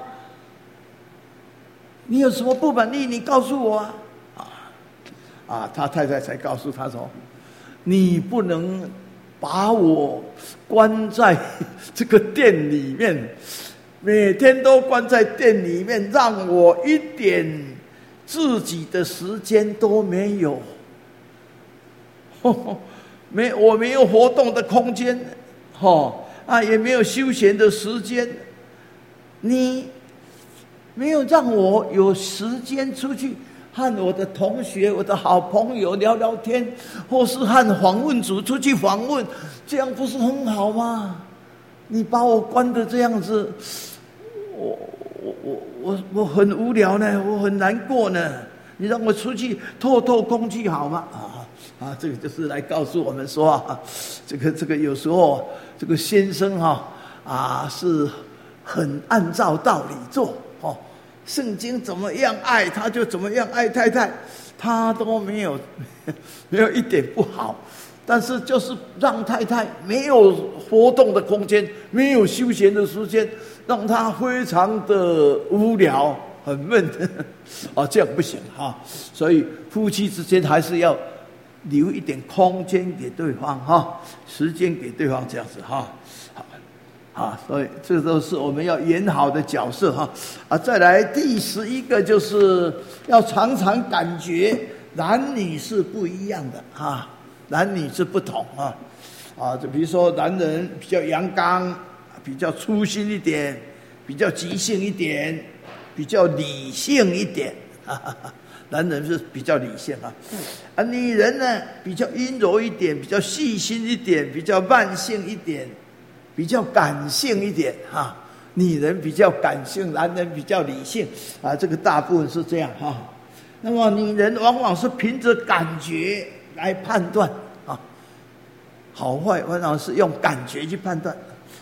你有什么不满意？你告诉我啊！啊，啊，他太太才告诉他说：“你不能把我关在这个店里面，每天都关在店里面，让我一点自己的时间都没有，呵呵没我没有活动的空间，哈啊，也没有休闲的时间，你。”没有让我有时间出去和我的同学、我的好朋友聊聊天，或是和访问组出去访问，这样不是很好吗？你把我关得这样子，我我我我我很无聊呢，我很难过呢。你让我出去透透空气好吗？啊啊，这个就是来告诉我们说啊，这个这个有时候这个先生哈 啊, 啊是很按照道理做。哦，圣经怎么样爱他就怎么样爱太太，他都没有没有一点不好，但是就是让太太没有活动的空间，没有休闲的时间，让他非常的无聊，很闷啊，这样不行哈。所以夫妻之间还是要留一点空间给对方哈，时间给对方这样子哈。啊，所以这都是我们要演好的角色哈。啊，再来第十一个就是要常常感觉男女是不一样的哈，男女是不同啊。啊，就比如说男人比较阳刚，比较粗心一点，比较急性一点，比较理性一点。哈哈哈，男人是比较理性啊，啊，女人呢比较阴柔一点，比较细心一点，比较慢性一点。比较感性一点哈，女人比较感性，男人比较理性啊，这个大部分是这样哈。那么女人往往是凭着感觉来判断啊，好坏往往是用感觉去判断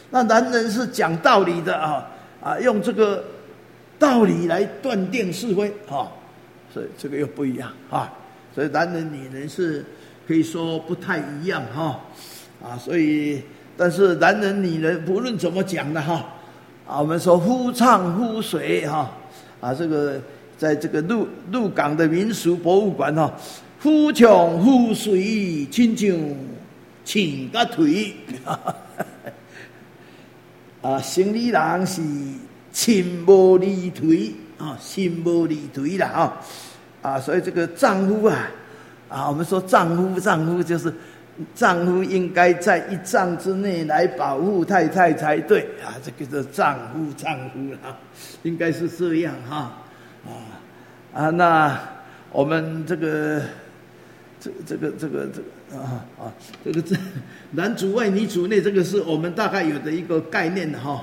那男人是讲道理的啊啊，用这个道理来断定是非啊，所以这个又不一样啊。所以男人女人是可以说不太一样哈啊，所以但是男人女人不论怎么讲的哈啊，我们说夫唱妇随哈啊，这个在这个鹿鹿港的民俗博物馆哈，夫唱妇随，亲像请个腿啊，生理人是亲无离腿啊，心无离腿啦啊。啊，所以这个丈夫啊，啊，我们说丈夫，丈夫就是丈夫应该在一丈之内来保护太太才对啊，这个是丈夫，丈夫啊，应该是这样哈，啊啊，那我们这个这这个这个这个啊啊，这个这男主外女主内，这个是我们大概有的一个概念哈。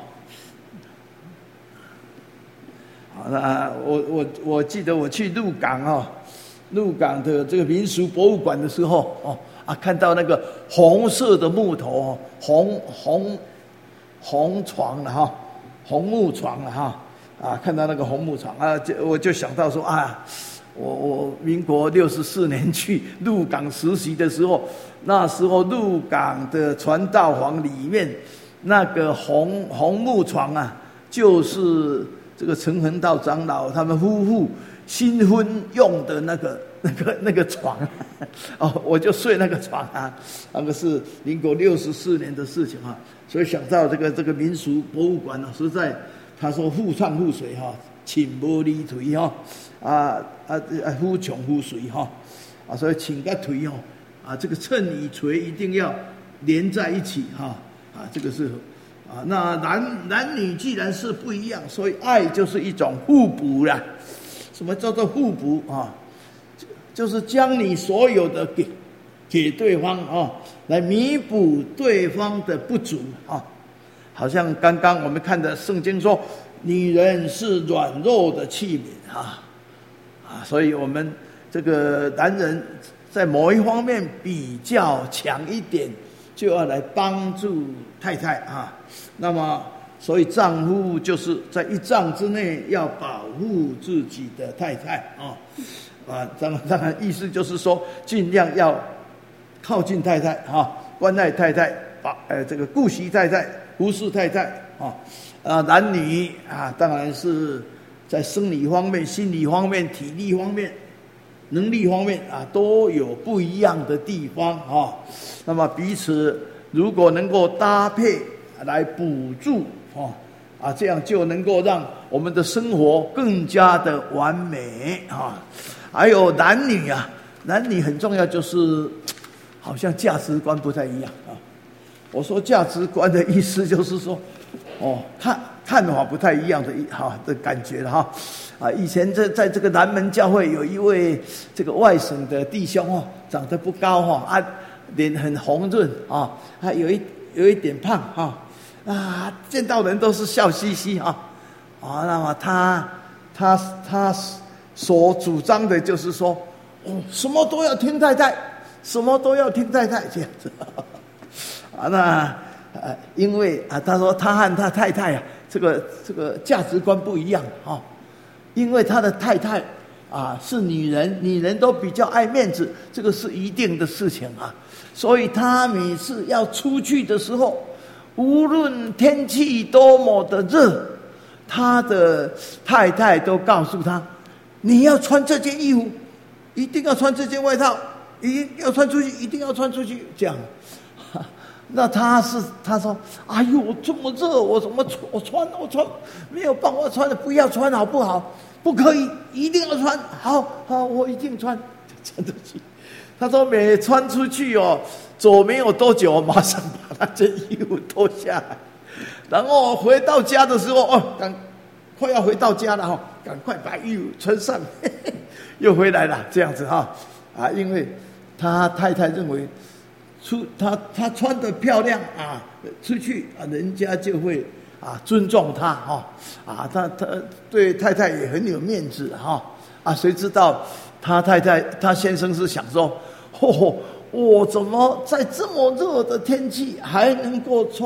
好，那我我我记得我去鹿港哦，鹿港的这个民俗博物馆的时候哦啊，看到那个红色的木头哦，红红红床了哈，红木床了哈啊，看到那个红木床啊，就我就想到说啊，我我民国六十四年去鹿港实习的时候，那时候鹿港的传道房里面那个红红木床啊，就是这个陈恒道长老他们夫妇新婚用的那个那个那个床哦，我就睡那个床啊，那个是民国六十四年的事情啊，所以想到这个这个民俗博物馆呢、啊，实在他说夫唱妇随哈，请无离腿哈，啊啊啊夫穷夫随哈，啊所以请个腿哦，啊这个衬与垂一定要连在一起哈，啊这个是。啊，那男男女既然是不一样，所以爱就是一种互补啦。什么叫做互补啊？就是将你所有的给给对方啊，来弥补对方的不足啊。好像刚刚我们看的圣经说，女人是软弱的器皿啊啊，所以我们这个男人在某一方面比较强一点，就要来帮助太太啊。那么，所以丈夫就是在一丈之内要保护自己的太太啊啊，当然当然意思就是说，尽量要靠近太太啊，关爱太太，把呃这个顾惜太太，服侍太太啊啊，男女啊，当然是在生理方面、心理方面、体力方面、能力方面啊，都有不一样的地方啊。那么彼此如果能够搭配来补助哦啊，这样就能够让我们的生活更加的完美啊。还有男女啊，男女很重要，就是好像价值观不太一样啊。我说价值观的意思就是说，哦，看看法不太一样的哈的感觉了哈啊。以前在在这个南门教会有一位这个外省的弟兄哦，长得不高哈啊，脸很红润啊，还有一有一点胖哈。啊，见到人都是笑嘻嘻啊，啊，那么他他他所主张的就是说，哦，什么都要听太太，什么都要听太太这样子，啊，那呃，因为啊，他说他和他太太啊，这个这个价值观不一样啊，因为他的太太啊是女人，女人都比较爱面子，这个是一定的事情啊，所以他每次要出去的时候。无论天气多么的热，他的太太都告诉他：“你要穿这件衣服，一定要穿这件外套，一定要穿出去，一定要穿出去。”这样，那他是他说：“哎呦，这么热，我怎么穿？我穿我穿没有办法穿的，不要穿好不好？不可以，一定要穿。好好，我一定穿，穿出去。”他说：“每穿出去哦。”走没有多久，马上把那件衣服脱下来，然后回到家的时候，哦，赶快要回到家了哈，赶快把衣服穿上，嘿嘿又回来了，这样子哈啊，因为他太太认为出他他穿得漂亮啊，出去啊，人家就会啊尊重他哈啊，他他对太太也很有面子哈啊，谁知道他太太他先生是想说，嚯、哦。我怎么在这么热的天气还能够穿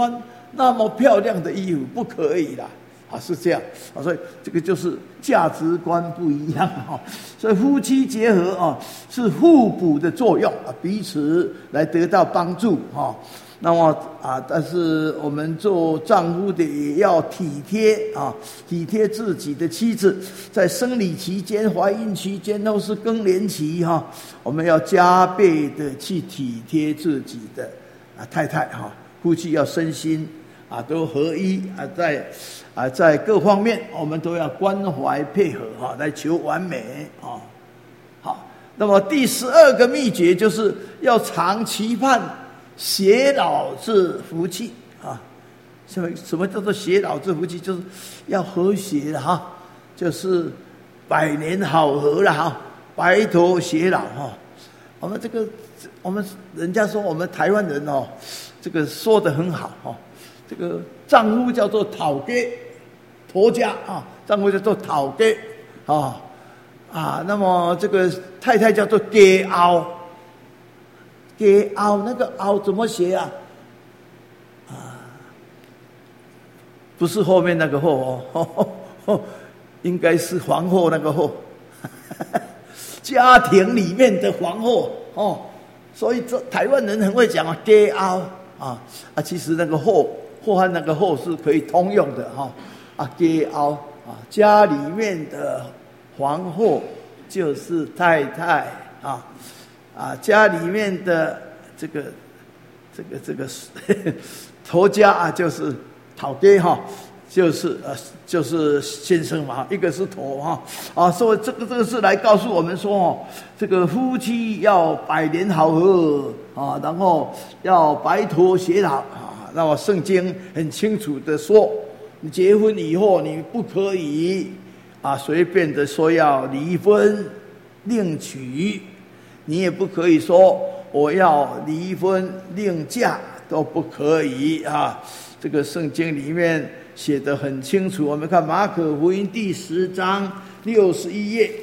那么漂亮的衣服，不可以啦。啊，是这样啊，所以这个就是价值观不一样哈、哦。所以夫妻结合啊，是互补的作用啊，彼此来得到帮助哈、哦。那么啊，但是我们做丈夫的也要体贴啊，体贴自己的妻子，在生理期间、怀孕期间都是更年期哈、啊，我们要加倍的去体贴自己的啊太太哈、啊，夫妻要身心啊都合一啊，在啊在各方面我们都要关怀配合哈、啊，来求完美啊。好，那么第十二个秘诀就是要常期盼偕老之福气啊！什么什么叫做偕老之福气？就是要和谐的哈，就是百年好合了哈，白头偕老哈。我们这个，我们人家说我们台湾人哦，这个说得很好哈。这个丈夫叫做讨家，头家啊，丈夫叫做讨家啊啊。那么这个太太叫做家后。给凹那个凹怎么写啊？啊，不是后面那个后哦，应该是皇后那个后，家庭里面的皇后哦。所以这台湾人很会讲啊，给凹啊啊，其实那个后后和那个后是可以通用的哈啊，给凹啊，家里面的皇后就是太太啊。啊，家里面的这个、这个、这个头家啊，就是讨家哈，就是呃，就是先生嘛，一个是头哈啊，所以这个这个是来告诉我们说哦，这个夫妻要百年好合啊，然后要白头偕老啊。那么圣经很清楚的说，你结婚以后你不可以啊随便的说要离婚另娶。你也不可以说我要离婚另嫁，都不可以啊！这个圣经里面写得很清楚。我们看马可福音第十章六十一页，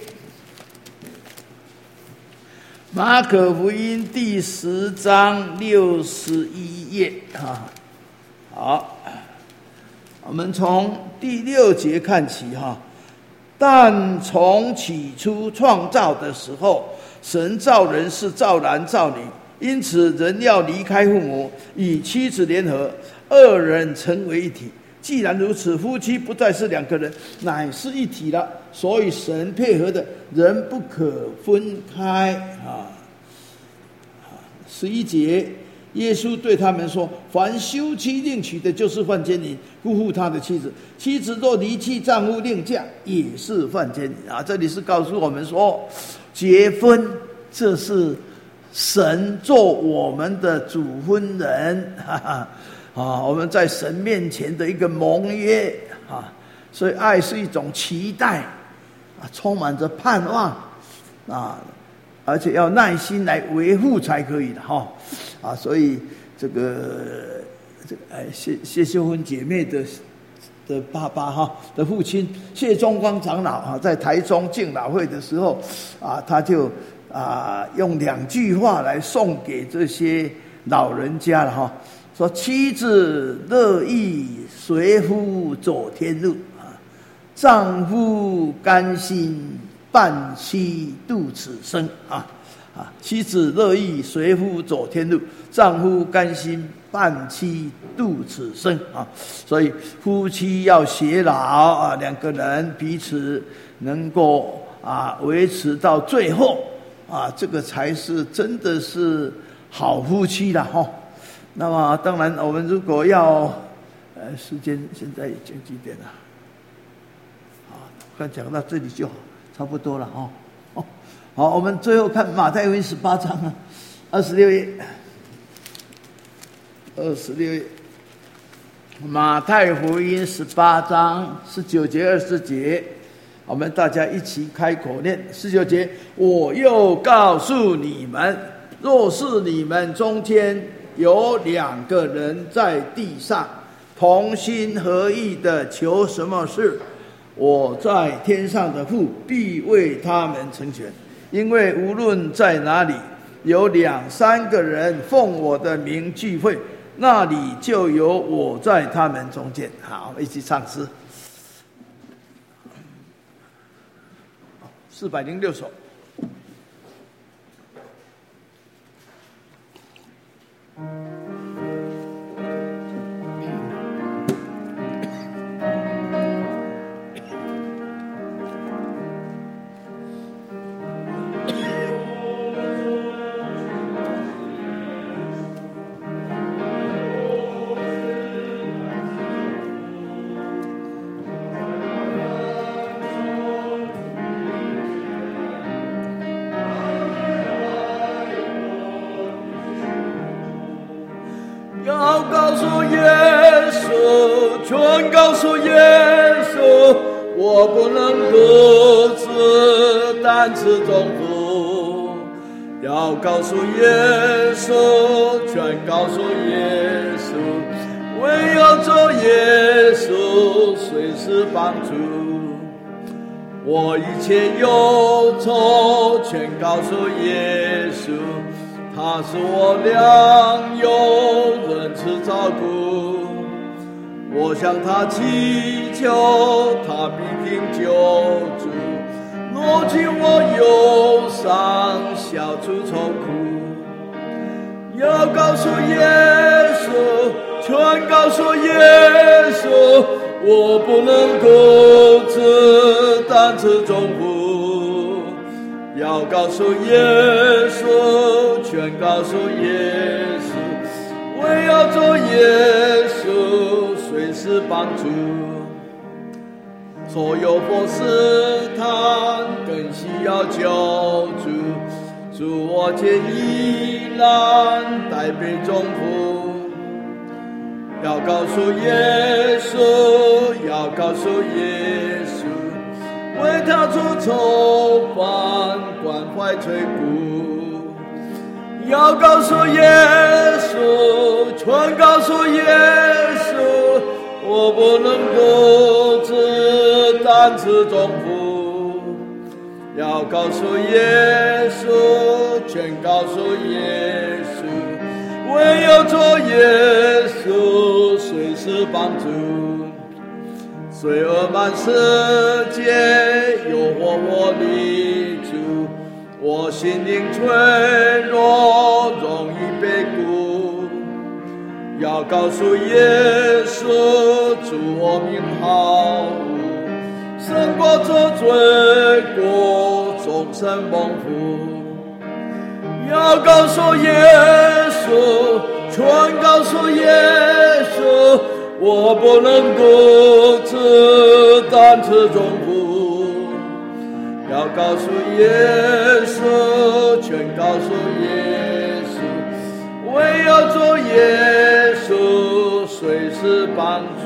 马可福音第十章六十一页啊。好，我们从第六节看起哈。但从起初创造的时候，神造人是造男造女，因此人要离开父母，与妻子联合，二人成为一体。既然如此，夫妻不再是两个人，乃是一体了。所以神配合的人不可分开啊。十一节，耶稣对他们说：凡休妻另娶的，就是犯奸淫，辜负他的妻子；妻子若离弃丈夫另嫁，也是犯奸淫啊。这里是告诉我们说，结婚这是神做我们的主婚人，哈哈啊，我们在神面前的一个盟约啊。所以爱是一种期待啊，充满着盼望啊。而且要耐心来维护才可以的哈，啊，所以这个这个哎谢谢秀芬姐妹的的爸爸哈的父亲谢中光长老啊，在台中敬老会的时候啊，他就啊用两句话来送给这些老人家了哈，说妻子乐意随夫走天路啊，丈夫甘心伴妻度此生啊啊！妻子乐意随夫走天路，丈夫甘心伴妻度此生啊！所以夫妻要偕老啊，两个人彼此能够啊维持到最后啊，这个才是真的是好夫妻了哈。那么当然，我们如果要呃，时间现在已经几点了？啊，刚讲到这里就好。差不多了哦，哦，好，我们最后看马太福音十八章啊，二十六页，二十六页，马太福音十八章十九节、二十节，我们大家一起开口念。十九节，我又告诉你们，若是你们中间有两个人在地上同心合意的求什么事，我在天上的父必为他们成全。因为无论在哪里有两三个人奉我的名聚会， 那里就有我在他们中间。好，一起唱诗，四百零六首。 要告诉耶稣，全告诉耶稣，我不能独自担此重负。要告诉耶稣，全告诉耶稣，唯有做耶稣随时帮助。我一切忧愁，全告诉耶稣。他是我良友，仁慈照顾。我向他祈求，他必定救助，挪去我忧伤，消除愁苦。要告诉耶稣，全告诉耶稣，我不能独自担此重负。要告诉耶稣，全告诉耶稣，唯有做耶稣随时帮助。所有波斯坦更需要救助，主我见疑难，代被重负。要告诉耶稣，要告诉耶稣，为他出愁烦，关怀垂顾。要告诉耶稣，全告诉耶稣，我不能独自担此重负。要告诉耶稣，全告诉耶稣，唯有做耶稣随时帮助。罪恶满世界，诱惑我立足，我心灵脆弱，容易被蛊。要告诉耶稣，主我名好，胜过这罪过，终身蒙福。要告诉耶稣，全告诉耶稣，我不能独自担此重负。要告诉耶稣，全告诉耶稣，唯有做耶稣随时帮助。